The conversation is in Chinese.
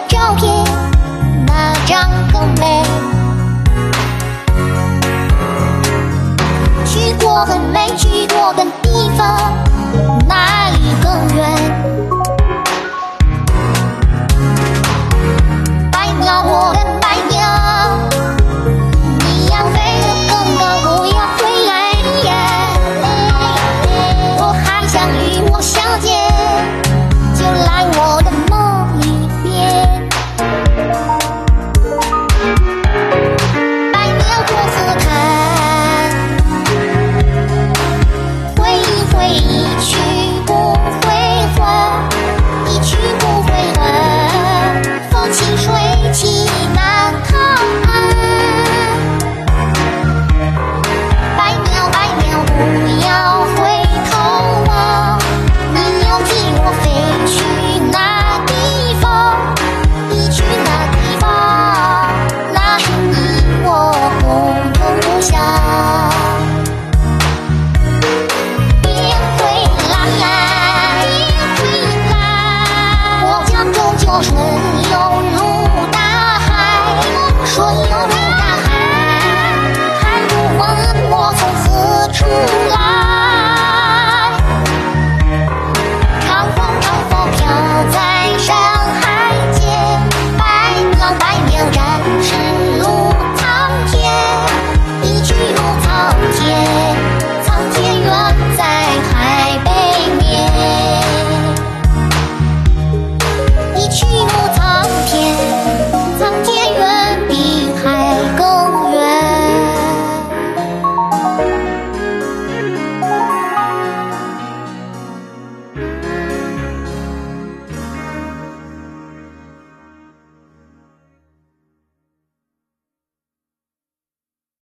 照片，哪张更美？去过很美，去过的地方，哪里更远？白鸟，我的白鸟，你要飞得更高，不要回来。我还想与我相见，就来我的梦里边。白鸟过河滩，回忆回忆去不回还，一去不回还，风起水起难靠岸。白鸟白鸟不要回头望，你要替我飞去那地方，你去那地方，那是你我共同梦想。别回来，别回来，我将终究存